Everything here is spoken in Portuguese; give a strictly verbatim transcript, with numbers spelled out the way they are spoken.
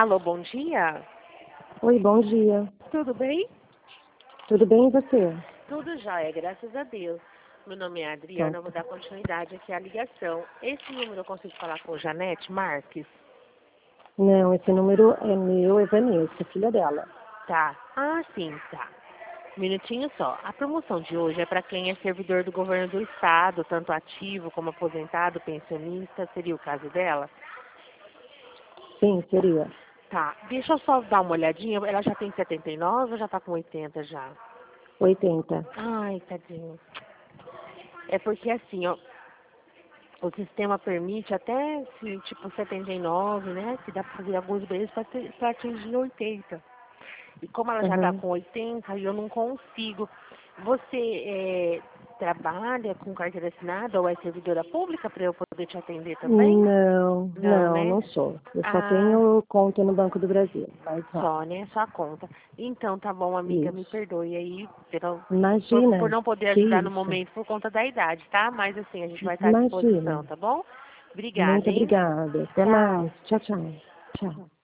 Alô, bom dia. Oi, bom dia. Tudo bem? Tudo bem e você? Tudo jóia, graças a Deus. Meu nome é Adriana, Então, eu vou dar continuidade aqui à ligação. Esse número eu consigo falar com Janete Marques? não, esse número é meu, é Vanessa, filha dela. Tá. Ah, sim, tá. Um minutinho só. A promoção de hoje é para quem é servidor do governo do estado, tanto ativo como aposentado, pensionista. Seria o caso dela? Sim, seria. Tá. Deixa eu só dar uma olhadinha. Ela já tem setenta e nove ou já tá com oitenta já? oitenta. Ai, tadinho. É porque assim, ó, o sistema permite até, se, tipo, setenta e nove, né? Que dá pra fazer alguns meses para atingir oitenta. E como ela já está Uhum. com oitenta, eu não consigo. Você é, trabalha com carteira assinada ou é servidora pública para eu poder te atender também? Não, Não, não, né? não sou. Eu só Ah, tenho conta no Banco do Brasil, mas não. só, né? Só a conta. Então, tá bom, amiga, me Isso. perdoe aí pelo, por, por Imagina, não poder que ajudar no isso. momento por conta da idade, tá? Mas assim, a gente vai estar à Imagina. disposição, tá bom? Obrigada, Muito hein? obrigada. Até Tchau. mais. Tchau, tchau. Tchau.